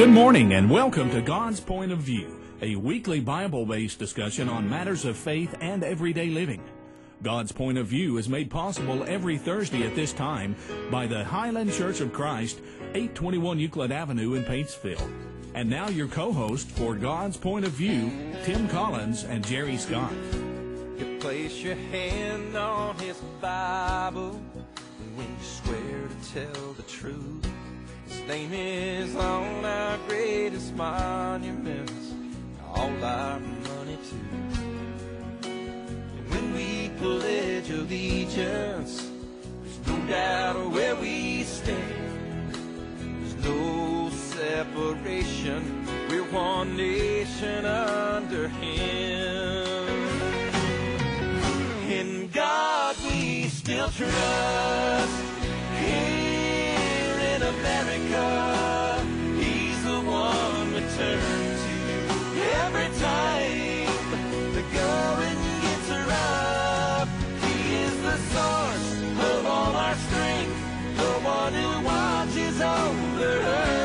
Good morning and welcome to God's Point of View, a weekly Bible-based discussion on matters of faith and everyday living. God's Point of View is made possible every Thursday at this time by the Highland Church of Christ, 821 Euclid Avenue in Paintsville. And now your co-host for God's Point of View, Tim Collins and Jerry Scott. You place your hand on his Bible when you swear to tell the truth. His name is on our greatest monuments, all our money too. And when we pledge allegiance, there's no doubt where we stand. There's no separation, we're one nation under him. In God we still trust. Here in America, He's the one we turn to every time the going gets rough. He is the source of all our strength, the one who watches over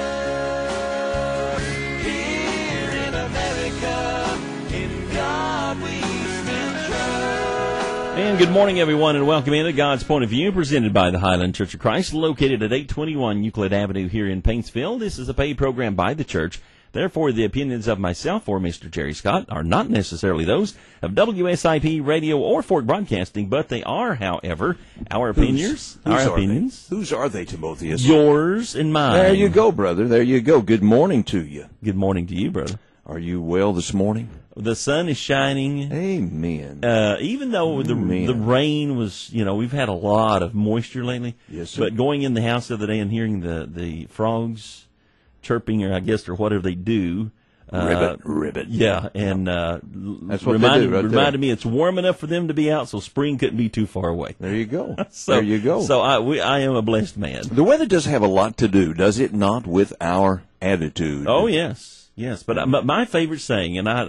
us. Here in America, in God we still trust. And good morning, everyone, and welcome into God's Point of View, presented by the Highland Church of Christ, located at 821 Euclid Avenue here in Paintsville. This is a paid program by the church. Therefore, the opinions of myself or Mr. Jerry Scott are not necessarily those of WSIP Radio or Fork Broadcasting, but they are, however, our opinions. Whose are they, Timotheus? Yours and mine. There you go, brother. There you go. Good morning to you. Good morning to you, brother. Are you well this morning? The sun is shining. Amen. Even though the rain was, we've had a lot of moisture lately. Yes, sir. But going in the house the other day and hearing the frogs chirping, or whatever they do. Ribbit. Yeah, and that's what they do right reminded me it's warm enough for them to be out, so spring couldn't be too far away. There you go. So I am a blessed man. The weather does have a lot to do, does it not, with our attitude? Oh, yes. Yes, but my favorite saying, and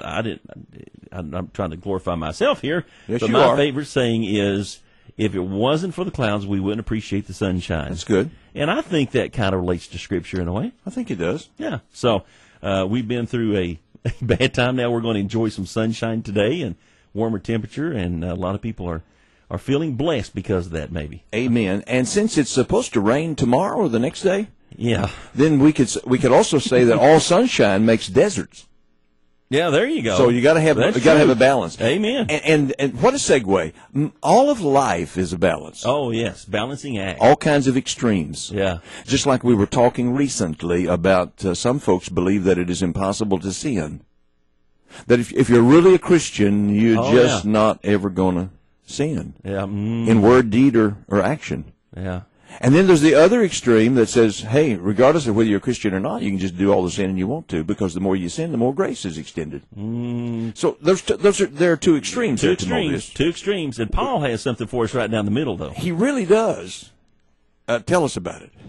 I'm trying to glorify myself here, yes, but my favorite saying is, if it wasn't for the clouds, we wouldn't appreciate the sunshine. That's good. And I think that kind of relates to Scripture in a way. I think it does. Yeah. So we've been through a bad time. Now we're going to enjoy some sunshine today and warmer temperature, and a lot of people are feeling blessed because of that, maybe. Amen. And since it's supposed to rain tomorrow or the next day, yeah, then we could also say that all sunshine makes deserts. Yeah, there you go. So you got to have a balance. Amen. And what a segue! All of life is a balance. Oh yes, balancing act. All kinds of extremes. Yeah. Just like we were talking recently about some folks believe that it is impossible to sin. That if you're really a Christian, you're not ever going to sin. Yeah. In word, deed, or action. Yeah. And then there's the other extreme that says, hey, regardless of whether you're a Christian or not, you can just do all the sinning you want to, because the more you sin, the more grace is extended. So there are two extremes. Two extremes. And Paul has something for us right down the middle, though. He really does. Tell us about it.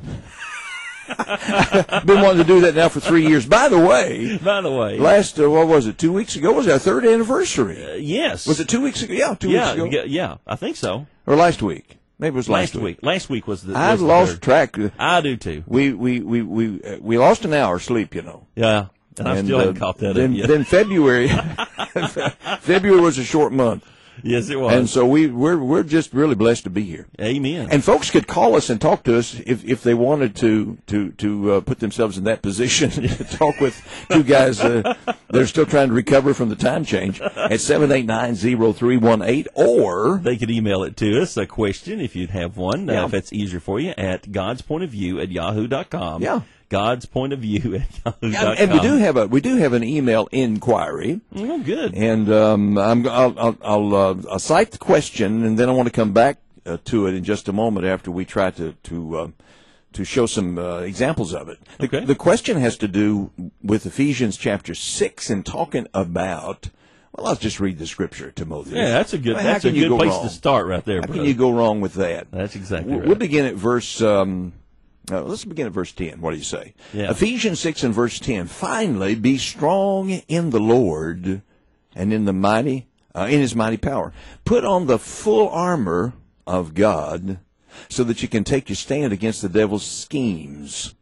I've been wanting to do that now for 3 years. By the way, last, 2 weeks ago was our third anniversary. Yes. Was it 2 weeks ago? Yeah, 2 weeks ago. Yeah, I think so. Or last week. Maybe it was last week. Last week was the. I've lost track. I do too. We lost an hour's sleep, Yeah, and I still haven't caught that up yet. Then February was a short month. Yes, it was. And so we're just really blessed to be here. Amen. And folks could call us and talk to us if they wanted to put themselves in that position to talk with two guys that are still trying to recover from the time change at 789-0318, or they could email it to us, a question if you'd have one, if that's easier for you, at godspointofview@yahoo.com. Yeah. God's Point of View at yahoo.com. And we do have an email inquiry. Oh, good. And I'll cite the question, and then I want to come back to it in just a moment after we try to show some examples of it. Okay. The question has to do with Ephesians chapter 6 and talking about. Well, I'll just read the scripture, Timothy. Yeah, that's a good place to start right there, brother. How can you go wrong with that? That's exactly right. We'll begin at verse. Let's begin at verse 10. What do you say? Yeah. Ephesians 6 and verse 10. Finally, be strong in the Lord and in His mighty power. Put on the full armor of God so that you can take your stand against the devil's schemes.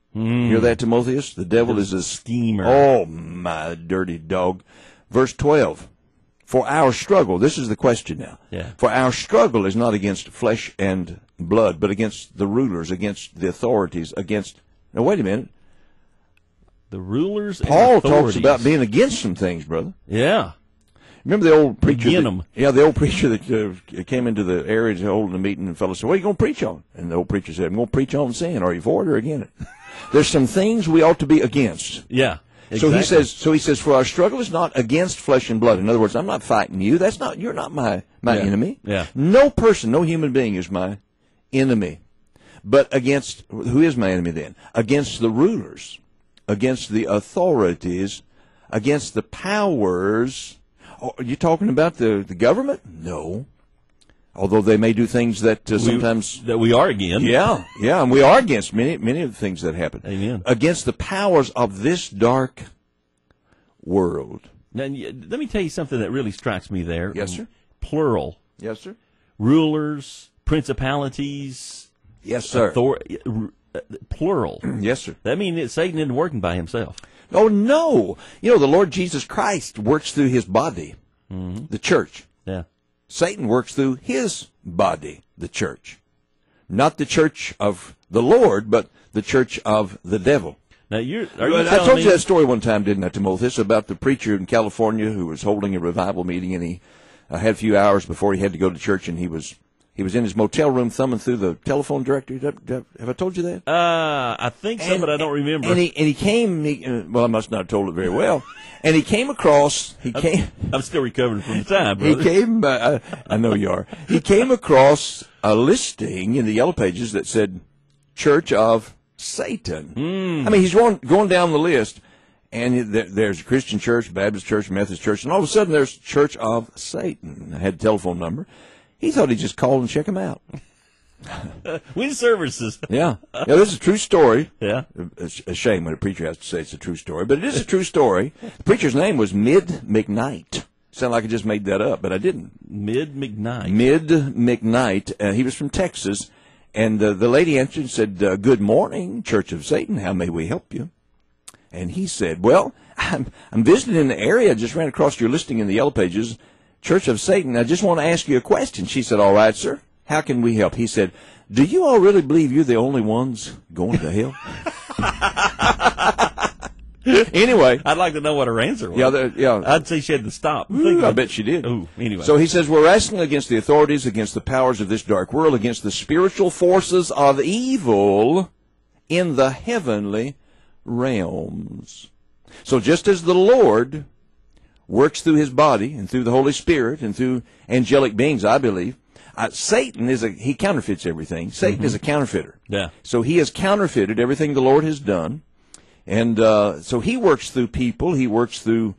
You hear that, Timotheus? The devil is a schemer. Oh, my dirty dog. Verse 12. For our struggle, this is the question now. Yeah. For our struggle is not against flesh and blood, but against the rulers, against the authorities, against... Now, wait a minute. The rulers Paul and authorities. talks about being against some things, brother. Yeah. Remember the old preacher? Begin 'em. Yeah, the old preacher that came into the area holding a meeting, and the fellow said, "What are you going to preach on?" And the old preacher said, "I'm going to preach on sin. Are you for it or against it?" There's some things we ought to be against. Yeah. Exactly. So he says, for our struggle is not against flesh and blood. In other words, I'm not fighting you. You're not my enemy. Yeah. No person, no human being is my enemy. But who is my enemy then? Against the rulers, against the authorities, against the powers. Oh, are you talking about the government? No. Although they may do things that sometimes... That we are again. Yeah, and we are against many of the things that happen. Amen. Against the powers of this dark world. Now, let me tell you something that really strikes me there. Yes, sir. Plural. Yes, sir. Rulers, principalities. Yes, sir. Plural. Yes, sir. That means that Satan isn't working by himself. Oh, no. You know, the Lord Jesus Christ works through his body, the church. Yeah. Satan works through his body, the church. Not the church of the Lord, but the church of the devil. Now, I told you that story one time, didn't I, Timotheus, about the preacher in California who was holding a revival meeting, and he had a few hours before he had to go to church, and he was in his motel room thumbing through the telephone directory. Have I told you that? I think so, but I don't remember. And he came. Well, I must not have told it very well. And he came across. I'm still recovering from the time, brother. He came. I know you are. He came across a listing in the Yellow Pages that said "Church of Satan." I mean, he's going down the list, and there's a Christian church, Baptist church, Methodist church, and all of a sudden there's Church of Satan. I had a telephone number. He thought he'd just call and check him out. Win services. Yeah, this is a true story. Yeah. It's a shame when a preacher has to say it's a true story, but it is a true story. The preacher's name was Mid McKnight. Sound like I just made that up, but I didn't. Mid McKnight. Mid McKnight. He was from Texas, and the lady answered and said, "Good morning, Church of Satan. How may we help you?" And he said, "Well, I'm visiting in the area. I just ran across your listing in the Yellow Pages, Church of Satan. I just want to ask you a question." She said, "All right, sir. How can we help?" He said, "Do you all really believe you're the only ones going to hell?" Anyway. I'd like to know what her answer was. Yeah. I'd say she had to stop. I bet she did. Ooh, anyway. So he says, we're wrestling against the authorities, against the powers of this dark world, against the spiritual forces of evil in the heavenly realms. So just as the Lord works through his body and through the Holy Spirit and through angelic beings, I believe, Satan he counterfeits everything. Satan is a counterfeiter. Yeah. So he has counterfeited everything the Lord has done. And so he works through people. He works through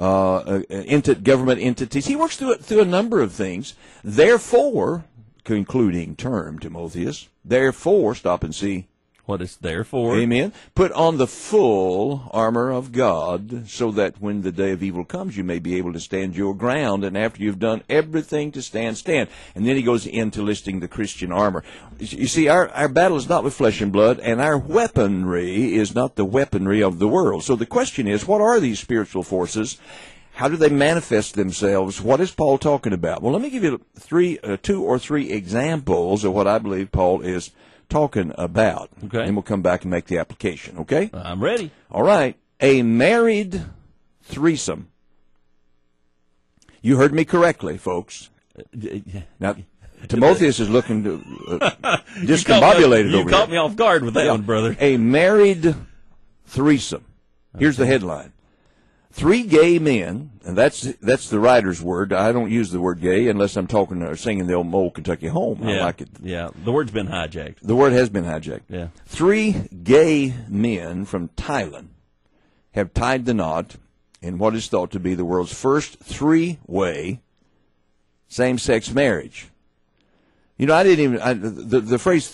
government entities. He works through a number of things. Therefore, concluding term, Timotheus, therefore, stop and see. What it's there for. Amen. Put on the full armor of God so that when the day of evil comes, you may be able to stand your ground. And after you've done everything to stand. And then he goes into listing the Christian armor. You see, our battle is not with flesh and blood, and our weaponry is not the weaponry of the world. So the question is, what are these spiritual forces? How do they manifest themselves? What is Paul talking about? Well, let me give you two or three examples of what I believe Paul is talking about. Okay. And we'll come back and make the application, okay? I'm ready. All right. A married threesome. You heard me correctly, folks. Now, Timotheus is looking to discombobulated over here. You caught me off guard with that one, brother. A married threesome. Here's the headline. 3 gay men, and that's the writer's word. I don't use the word gay unless I'm talking or singing the old Kentucky Home. Yeah. I like it. Yeah, the word's been hijacked. The word has been hijacked. Yeah. 3 gay men from Thailand have tied the knot in what is thought to be the world's first 3-way same-sex marriage. You know, the phrase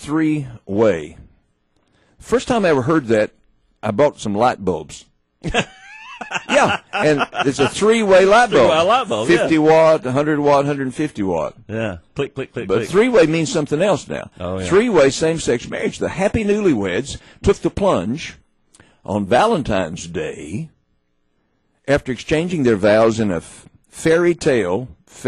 3-way. First time I ever heard that, I bought some light bulbs. Yeah, and it's a three-way light bulb. Three-way light bulb, 50 watt, 100 watt, 150 watt. Yeah. Click, click, click, But click. three-way means something else now. Oh, yeah. Three-way same-sex marriage. The happy newlyweds took the plunge on Valentine's Day after exchanging their vows in a fairy tale,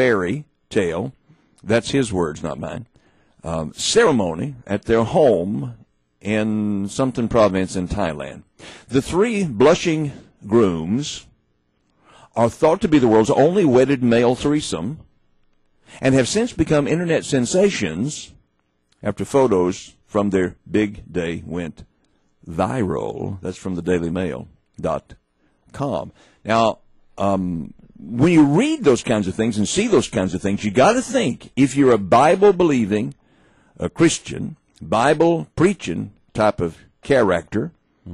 that's his words, not mine, ceremony at their home in something province in Thailand. The three blushing grooms are thought to be the world's only wedded male threesome and have since become internet sensations after photos from their big day went viral. That's from the DailyMail.com. Now, when you read those kinds of things and see those kinds of things, you got to think, if you're a Bible-believing, a Christian, Bible-preaching type of character,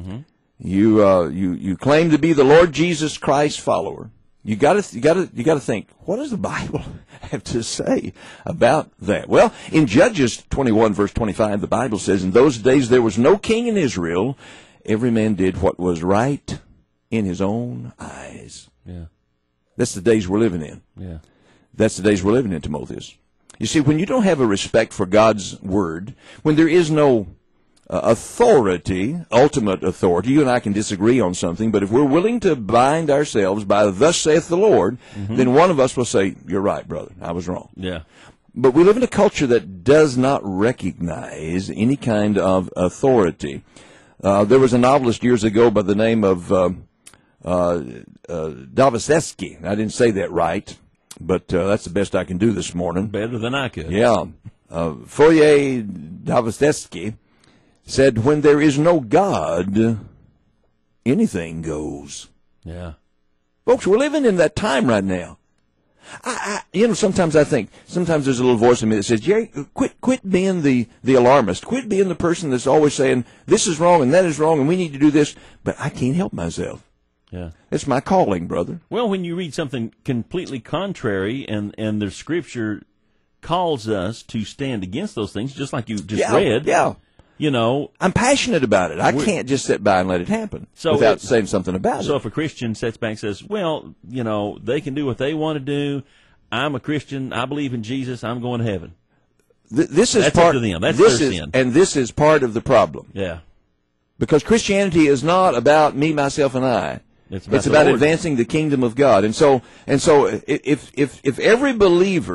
you claim to be the Lord Jesus Christ follower. You got to think, what does the Bible have to say about that? Well, in Judges 21 verse 25, the Bible says, "In those days there was no king in Israel; every man did what was right in his own eyes." Yeah. That's the days we're living in. Yeah. That's the days we're living in, Timotheus. You see, when you don't have a respect for God's word, when there is no authority, ultimate authority, you and I can disagree on something, but if we're willing to bind ourselves by "Thus saith the Lord," then one of us will say, "You're right, brother, I was wrong." Yeah. But we live in a culture that does not recognize any kind of authority. There was a novelist years ago by the name of Dostoevsky. I didn't say that right, but that's the best I can do this morning. Better than I could. Yeah. Foye Dostoevsky said, "When there is no God, anything goes." Yeah. Folks, we're living in that time right now. Sometimes I think, sometimes there's a little voice in me that says, "Jerry, quit being the alarmist. Quit being the person that's always saying, this is wrong and that is wrong and we need to do this." But I can't help myself. Yeah. It's my calling, brother. Well, when you read something completely contrary and the Scripture calls us to stand against those things, just like you just read. Yeah. You know, I'm passionate about it. I can't just sit by and let it happen without saying something about it. So if a Christian sits back and says, "Well, they can do what they want to do. I'm a Christian. I believe in Jesus. I'm going to heaven." This is That's part up to them. That's their sin. And this is part of the problem. Yeah. Because Christianity is not about me, myself, and I. It's about advancing the kingdom of God. And so if every believer,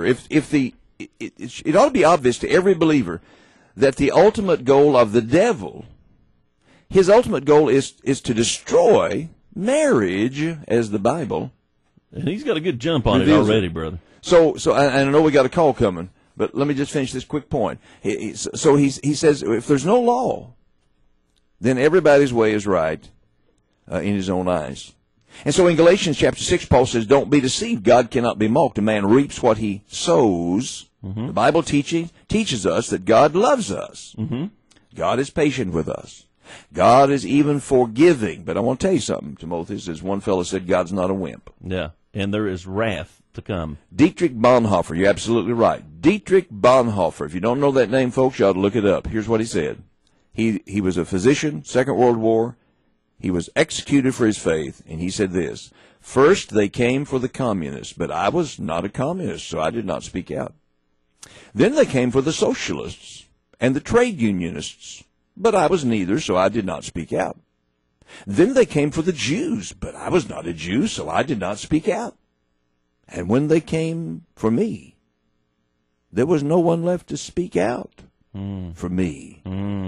it ought to be obvious to every believer that the ultimate goal of the devil, his ultimate goal is to destroy marriage, as the Bible. And he's got a good jump on it already, brother. So I know we got a call coming, but let me just finish this quick point. He says, if there's no law, then everybody's way is right in his own eyes. And so in Galatians chapter 6, Paul says, "Don't be deceived. God cannot be mocked. A man reaps what he sows." The Bible teaches us that God loves us. God is patient with us. God is even forgiving. But I want to tell you something, Timotheus. As one fellow said, God's not a wimp. Yeah, and there is wrath to come. Dietrich Bonhoeffer, you're absolutely right. Dietrich Bonhoeffer. If you don't know that name, folks, you ought to look it up. Here's what he said. He was a physician, Second World War. He was executed for his faith, and he said this: "First they came for the communists, but I was not a communist, so I did not speak out. Then they came for the socialists and the trade unionists, but I was neither, so I did not speak out. Then they came for the Jews, but I was not a Jew, so I did not speak out. And when they came for me, there was no one left to speak out for me."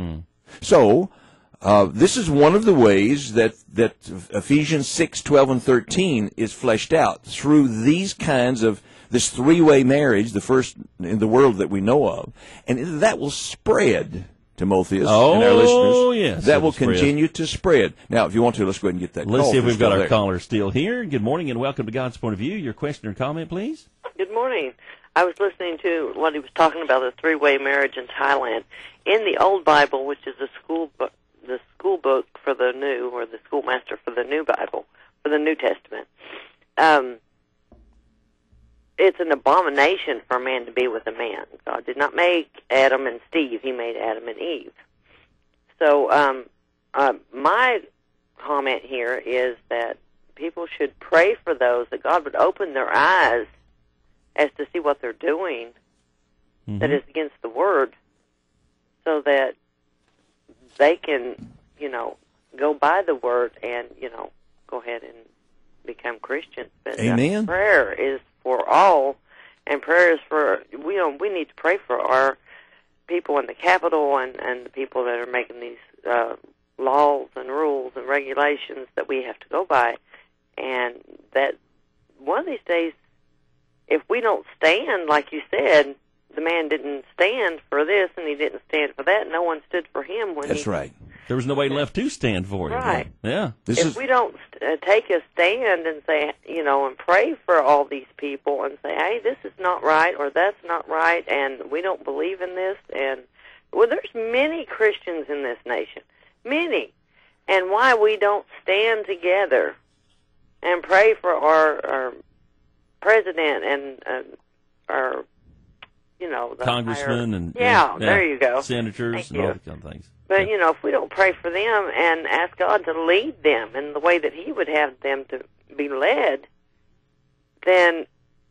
So, this is one of the ways that Ephesians 6, 12, and 13 is fleshed out through these kinds of this three-way marriage, the first in the world that we know of. And that will spread, Timotheus, and our listeners. Oh, yes. That will continue to spread. Now, if you want to, let's go ahead and get that call. Let's see if we've got our there. caller still here. Good morning and welcome to God's Point of View. Your question or comment, please? Good morning. I was listening to what he was talking about, the three-way marriage in Thailand. In the Old Bible, which is the school book for the New, or the schoolmaster for the New Bible, for the New Testament, it's an abomination for a man to be with a man. God did not make Adam and Steve. He made Adam and Eve. So my comment here is that people should pray for those, that God would open their eyes as to see what they're doing that is against the Word, so that they can, go by the Word and, go ahead and become Christians. But, Amen. Prayer is for all, and prayer is for, we need to pray for our people in the Capitol and the people that are making these laws and rules and regulations that we have to go by. And that one of these days, if we don't stand, like you said, the man didn't stand for this and he didn't stand for that, no one stood for him when That's right. There was nobody left to stand for him. Right. Yeah. If we don't take a stand and say, and pray for all these people and say, hey, this is not right or that's not right, and we don't believe in this, and there's many Christians in this nation, many, and why we don't stand together and pray for our president and our, the congressmen and there you go, senators and all that kind of things. But, if we don't pray for them and ask God to lead them in the way that He would have them to be led, then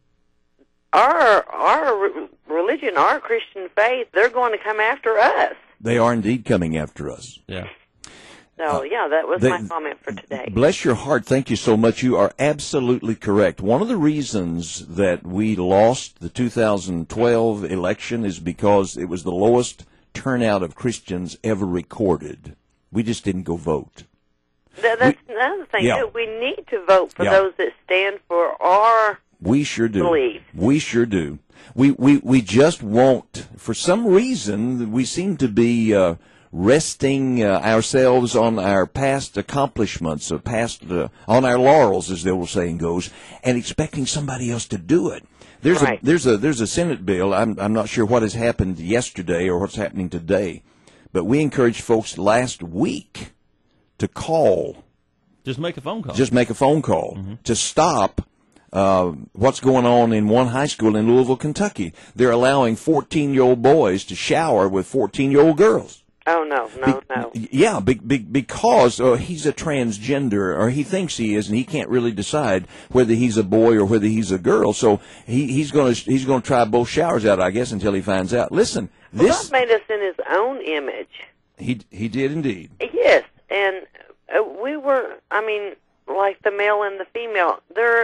our religion, our Christian faith, they're going to come after us. They are indeed coming after us. Yeah. So, that was my comment for today. Bless your heart. Thank you so much. You are absolutely correct. One of the reasons that we lost the 2012 election is because it was the lowest turnout of Christians ever recorded. We just didn't go vote. That's another thing, too. We need to vote for Yeah. those that stand for our We sure do. belief. We sure do. We just won't. For some reason, we seem to be resting ourselves on our past accomplishments, on our laurels, as the old saying goes, and expecting somebody else to do it. There's a Senate bill. I'm not sure what has happened yesterday or what's happening today, but we encouraged folks last week to call. Just make a phone call. Just make a phone call to stop what's going on in one high school in Louisville, Kentucky. They're allowing 14-year-old boys to shower with 14-year-old girls. Oh, no. Yeah, because he's a transgender, or he thinks he is, and he can't really decide whether he's a boy or whether he's a girl. So he's going to try both showers out, I guess, until he finds out. Listen, God made us in His own image. He did indeed. Yes, and we were, like the male and the female.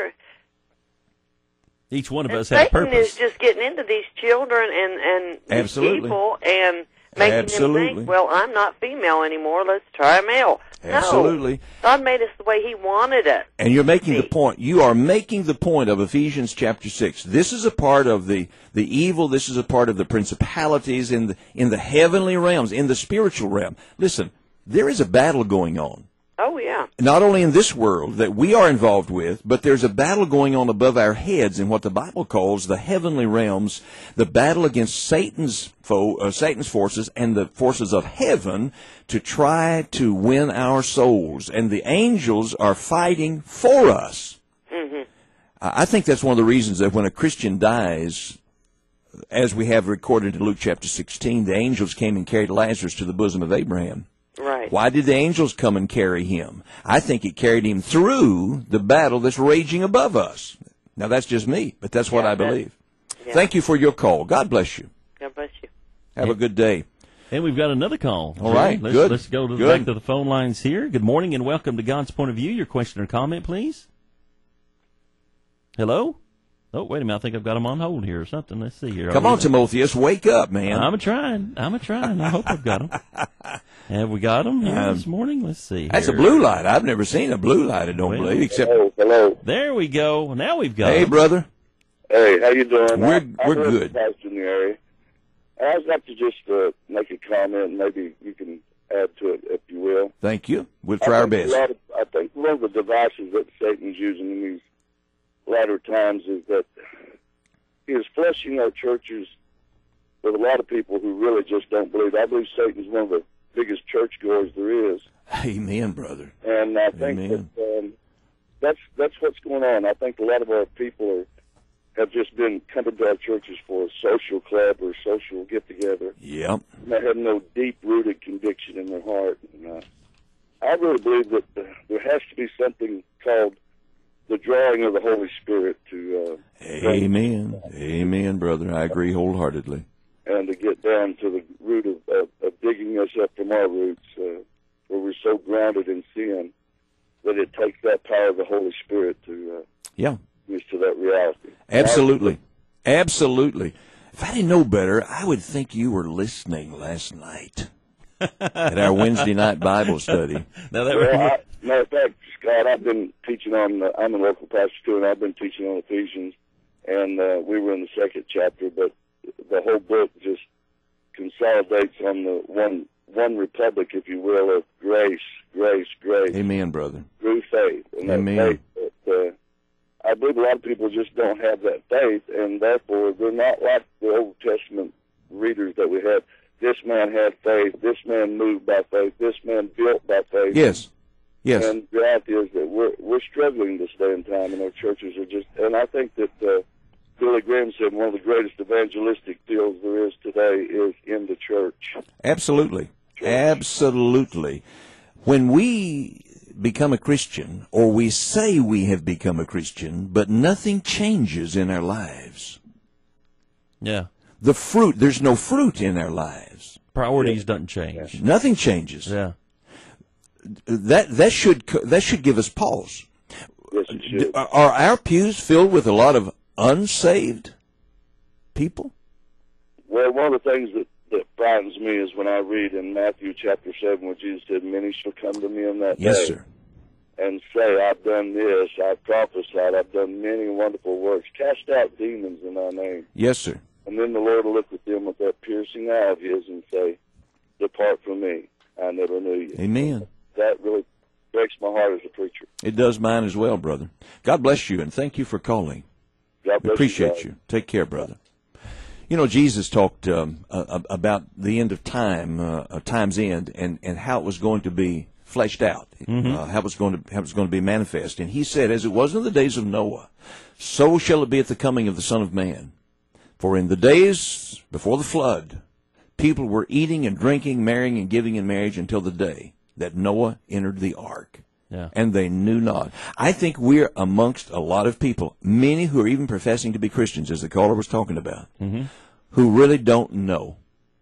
Each one of us had a purpose. Satan is just getting into these children and these Absolutely. people and making them think, well, I'm not female anymore, let's try a male. Absolutely. No, God made us the way He wanted us. And you're making the point. You are making the point of Ephesians chapter 6. This is a part of the evil. This is a part of the principalities in the heavenly realms, in the spiritual realm. Listen, there is a battle going on. Oh, yeah. Not only in this world that we are involved with, but there's a battle going on above our heads in what the Bible calls the heavenly realms, the battle against Satan's forces and the forces of heaven to try to win our souls. And the angels are fighting for us. Mm-hmm. I think that's one of the reasons that when a Christian dies, as we have recorded in Luke chapter 16, the angels came and carried Lazarus to the bosom of Abraham. Right. Why did the angels come and carry him? I think it carried him through the battle that's raging above us. Now, that's just me, but that's what I believe. Yeah. Thank you for your call. God bless you. God bless you. Have a good day. And we've got another call. All right, good. Let's go Good. back to the phone lines here. Good morning and welcome to God's Point of View. Your question or comment, please. Hello? Oh, wait a minute. I think I've got him on hold here or something. Let's see here. Come on, Timotheus. Wake up, man. I'm a-trying. I hope I've got him. Have we got him here this morning? Let's see. That's here. a blue light. I've never seen a blue light, I don't believe, except... Hello. There we go. Now we've got Hey, him. brother. Hey, how you doing? We're I'm good. Pastor in the area. I'd like to just make a comment, and maybe you can add to it, if you will. Thank you. We'll try our best. I think one of the devices that Satan's using in these latter times is that he is flushing our churches with a lot of people who really just don't believe. I believe Satan's one of the biggest churchgoers there is. Amen, brother. And I think that that's what's going on. I think a lot of our people have just been coming to our churches for a social club or social get-together. Yep. And they have no deep-rooted conviction in their heart. And, I really believe that there has to be something called drawing of the Holy Spirit to Amen. Amen, brother. I agree wholeheartedly. And to get down to the root of digging us up from our roots, where we're so grounded in sin that it takes that power of the Holy Spirit to Yeah. use to that reality. Absolutely. Absolutely. If I didn't know better, I would think you were listening last night at our Wednesday night Bible study. Now that Well, matter of fact, Scott, I've been teaching on, I'm a local pastor too, and I've been teaching on Ephesians, and we were in the second chapter, but the whole book just consolidates on the one republic, if you will, of grace, grace, grace. Amen, brother. Through faith. And Amen. That faith that, I believe a lot of people just don't have that faith, and therefore they're not like the Old Testament readers that we had. This man had faith. This man moved by faith. This man built by faith. Yes. Yes. And the reality is that we're struggling this day and time, and our churches are just. And I think that Billy Graham said one of the greatest evangelistic fields there is today is in the church. Absolutely. Absolutely. When we become a Christian, or we say we have become a Christian, but nothing changes in our lives. Yeah. The fruit, there's no fruit in our lives. Priorities doesn't change. Nothing changes. Yeah. That should give us pause. Yes, it should. Are our pews filled with a lot of unsaved people? Well, one of the things that frightens me is when I read in Matthew chapter 7 where Jesus said, many shall come to me in that Yes, day sir. and say, I've done this, I've prophesied, I've done many wonderful works, cast out demons in thy name. Yes, sir. And then the Lord will look at them with that piercing eye of his and say, depart from me, I never knew you. Amen. That really breaks my heart as a preacher. It does mine as well, brother. God bless you, and thank you for calling. God bless Appreciate guys. you. Take care, brother. You know, Jesus talked about the end of time, time's end, and how it was going to be fleshed out, how it was going to be manifest. And he said, as it was in the days of Noah, so shall it be at the coming of the Son of Man. For in the days before the flood, people were eating and drinking, marrying and giving in marriage until the day that Noah entered the ark. Yeah. And they knew not. I think we're amongst a lot of people, many who are even professing to be Christians, as the caller was talking about, who really don't know.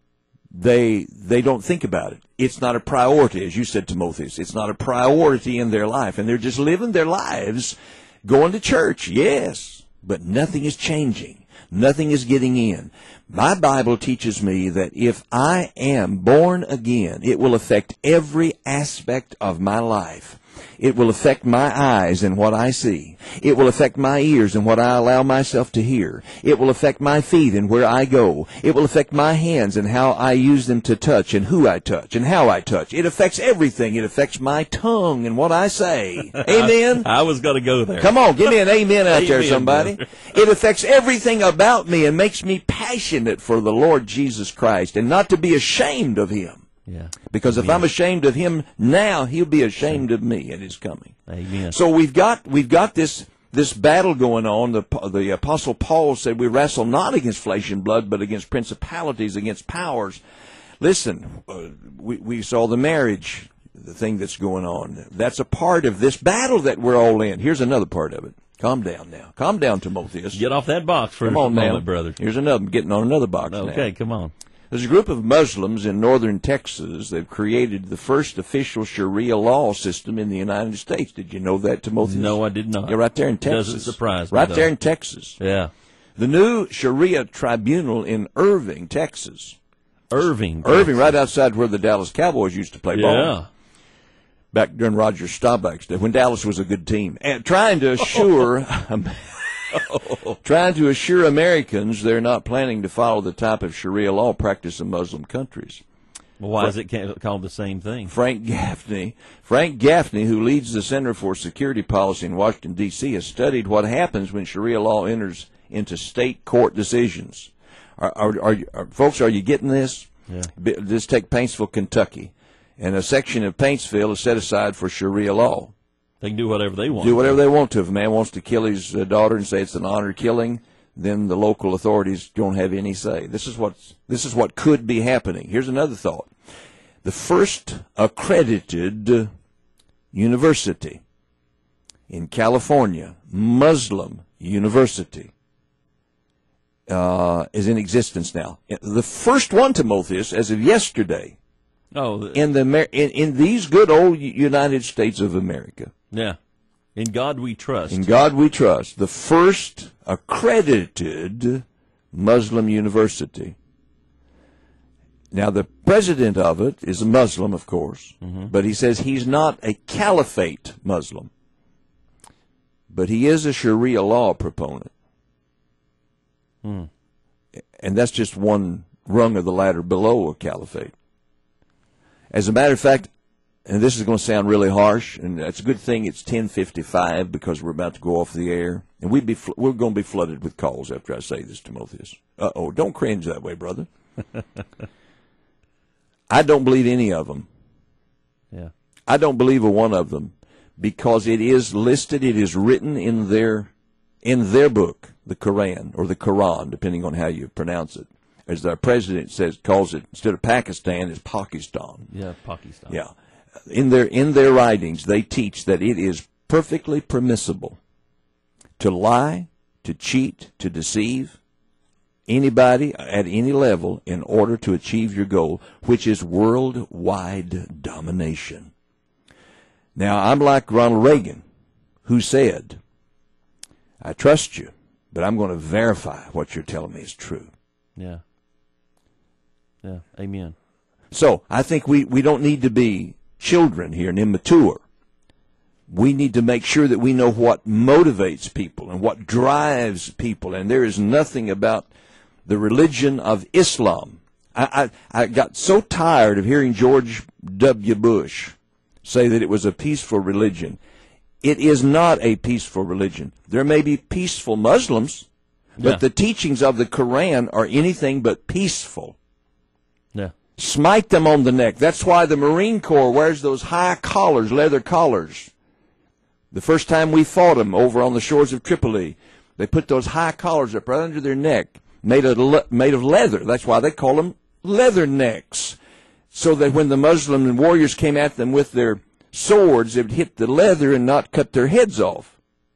They don't think about it. It's not a priority, as you said, Timotheus. It's not a priority in their life. And they're just living their lives, going to church, yes, but nothing is changing. Nothing is getting in. My Bible teaches me that if I am born again, it will affect every aspect of my life. It will affect my eyes and what I see. It will affect my ears and what I allow myself to hear. It will affect my feet and where I go. It will affect my hands and how I use them to touch and who I touch and how I touch. It affects everything. It affects my tongue and what I say. Amen? I was going to go there. Come on, give me an amen out there, Amen, somebody. brother. It affects everything about me and makes me passionate for the Lord Jesus Christ and not to be ashamed of Him. Yeah. Because if I'm ashamed of Him now, He'll be ashamed of me at His coming. Amen. So we've got this battle going on. The Apostle Paul said we wrestle not against flesh and blood, but against principalities, against powers. Listen, we saw the marriage, the thing that's going on. That's a part of this battle that we're all in. Here's another part of it. Calm down now. Calm down, Timotheus. Get off that box for Come a on now, moment, brother. Here's another. I'm getting on another box now. Okay, come on. There's a group of Muslims in northern Texas. They've created the first official Sharia law system in the United States. Did you know that, Timotheus? No, I did not. Yeah, right there in Texas. Doesn't surprise me, Right though. there in Texas. Yeah. The new Sharia tribunal in Irving, Texas. Irving, right outside where the Dallas Cowboys used to play ball. Yeah. Back during Roger Staubach's day, when Dallas was a good team. And trying to assure... Trying to assure Americans they're not planning to follow the type of Sharia law practiced in Muslim countries. Well, why is it called the same thing? Frank Gaffney, who leads the Center for Security Policy in Washington, D.C., has studied what happens when Sharia law enters into state court decisions. Folks, are you getting this? Yeah. Let's take Paintsville, Kentucky. And a section of Paintsville is set aside for Sharia law. They can do whatever they want. Do whatever they want to. If a man wants to kill his daughter and say it's an honor killing, then the local authorities don't have any say. This is what could be happening. Here's another thought. The first accredited university in California, Muslim university, is in existence now. The first one, Timotheus, as of yesterday, in these good old United States of America. Yeah. In God we trust. In God we trust. The first accredited Muslim university. Now, the president of it is a Muslim, of course, but he says he's not a caliphate Muslim. But he is a Sharia law proponent. And that's just one rung of the ladder below a caliphate. As a matter of fact, and this is going to sound really harsh, and it's a good thing it's 10:55 because we're about to go off the air, and we're going to be flooded with calls after I say this, Timotheus. Don't cringe that way, brother. I don't believe any of them. Yeah. I don't believe a one of them because it is listed, it is written in their book, the Quran, or the Quran, depending on how you pronounce it. As our president calls it, instead of Pakistan, it's Pakistan. Yeah, Pakistan. Yeah. In their writings, they teach that it is perfectly permissible to lie, to cheat, to deceive anybody at any level in order to achieve your goal, which is worldwide domination. Now, I'm like Ronald Reagan, who said, I trust you, but I'm going to verify what you're telling me is true. Yeah. Yeah, amen. So, I think we don't need to be children here and immature. We need to make sure that we know what motivates people and what drives people. And there is nothing about the religion of Islam. I got so tired of hearing George W. Bush say that it was a peaceful religion. It is not a peaceful religion. There may be peaceful Muslims, but the teachings of the Quran are anything but peaceful. Yeah. Smite them on the neck. That's why the Marine Corps wears those high collars, leather collars. The first time we fought them over on the shores of Tripoli, they put those high collars up right under their neck, made of leather. That's why they call them leather necks. So that when the Muslim warriors came at them with their swords, it would hit the leather and not cut their heads off.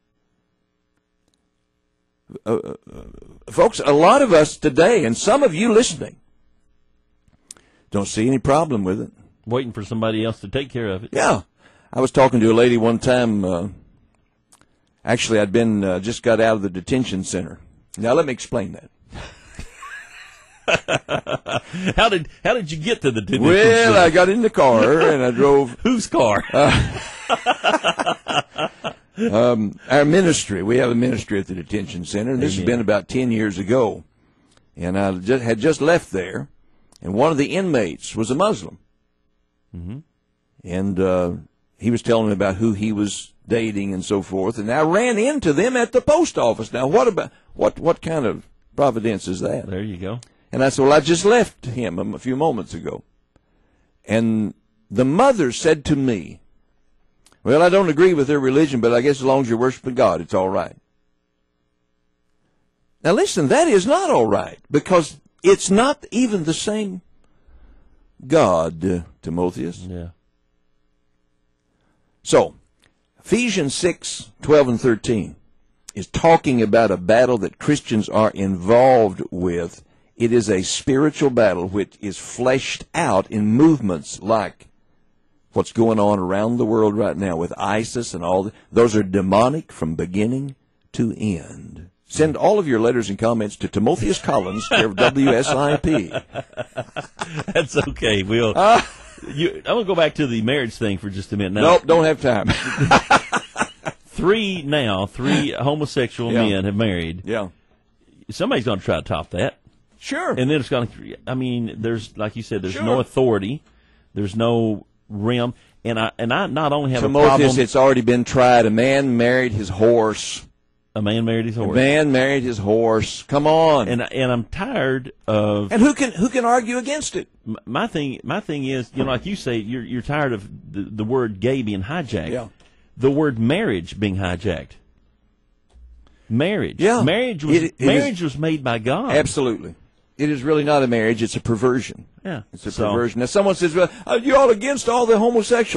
Folks, a lot of us today, and some of you listening, don't see any problem with it. Waiting for somebody else to take care of it. Yeah. I was talking to a lady one time. Actually, I'd been just got out of the detention center. Now, let me explain that. How did you get to the detention center? center? I got in the car and I drove. Whose car? Our ministry. We have a ministry at the detention center, and this has been about 10 years ago. And I had just left there, and one of the inmates was a Muslim. Mm-hmm. And he was telling me about who he was dating and so forth, and I ran into them at the post office. Now, what kind of providence is that? There you go. And I said, well, I just left him a few moments ago. And the mother said to me, well, I don't agree with their religion, but I guess as long as you're worshiping God, it's all right. Now, listen, that is not all right, because it's not even the same God, Timotheus. Yeah. So, Ephesians 6:12 and 13 is talking about a battle that Christians are involved with. It is a spiritual battle which is fleshed out in movements like what's going on around the world right now with ISIS and all that. Those are demonic from beginning to end. Send all of your letters and comments to Timotheus Collins, care of WSIP. That's okay. I'm going to go back to the marriage thing for just a minute. Now, Nope, don't have time. three homosexual men have married. Yeah. Somebody's going to try to top that. Sure. And then it's going to, there's, like you said, there's Sure. no authority. There's no realm. And I not only have Timotheus, a problem. it's already been tried. A man married his horse. A man married his horse. A man married his horse. Come on. And I'm tired of. And who can argue against it? My thing is, like you say, you're tired of the word gay being hijacked. Yeah. The word marriage being hijacked. Marriage. Yeah. Marriage was made by God. Absolutely. It is really not a marriage. It's a perversion. Yeah. It's a perversion. Now, someone says, well, you're all against all the homosexuals.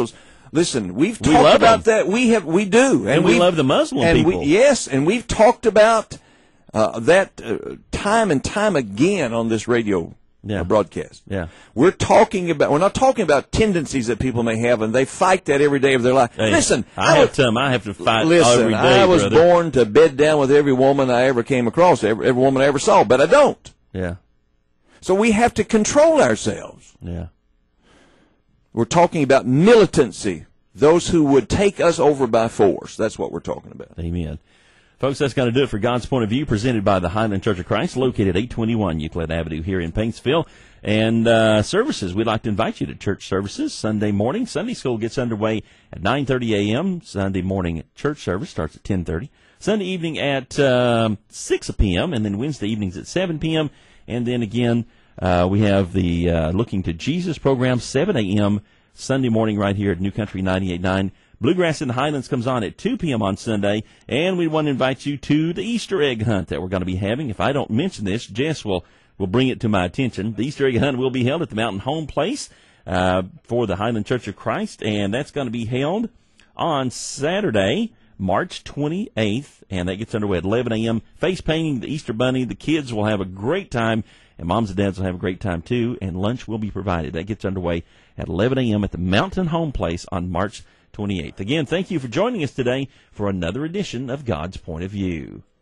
Listen, we've We talked love about them. that. We do, And we love the Muslim and people. Yes, and we've talked about that time and time again on this radio broadcast. Yeah. We're not talking about tendencies that people may have, and they fight that every day of their life. Hey, Listen, I have to fight listen, every day, I was brother. born to bed down with every woman I ever came across, every woman I ever saw, but I don't. Yeah. So we have to control ourselves. Yeah. We're talking about militancy, those who would take us over by force. That's what we're talking about. Amen. Folks, that's going to do it for God's Point of View, presented by the Highland Church of Christ, located at 821 Euclid Avenue here in Paintsville. And services, we'd like to invite you to church services Sunday morning. Sunday school gets underway at 9:30 a.m. Sunday morning church service starts at 10:30. Sunday evening at 6 p.m. and then Wednesday evenings at 7 p.m. And then again, we have the Looking to Jesus program, 7 a.m. Sunday morning right here at New Country 98.9. Bluegrass in the Highlands comes on at 2 p.m. on Sunday, and we want to invite you to the Easter egg hunt that we're going to be having. If I don't mention this, Jess will bring it to my attention. The Easter egg hunt will be held at the Mountain Home Place for the Highland Church of Christ, and that's going to be held on Saturday, March 28th, and that gets underway at 11 a.m. Face painting, the Easter Bunny, the kids will have a great time, and moms and dads will have a great time too, and lunch will be provided. That gets underway at 11 a.m. at the Mountain Home Place on March 28th. Again, thank you for joining us today for another edition of God's Point of View.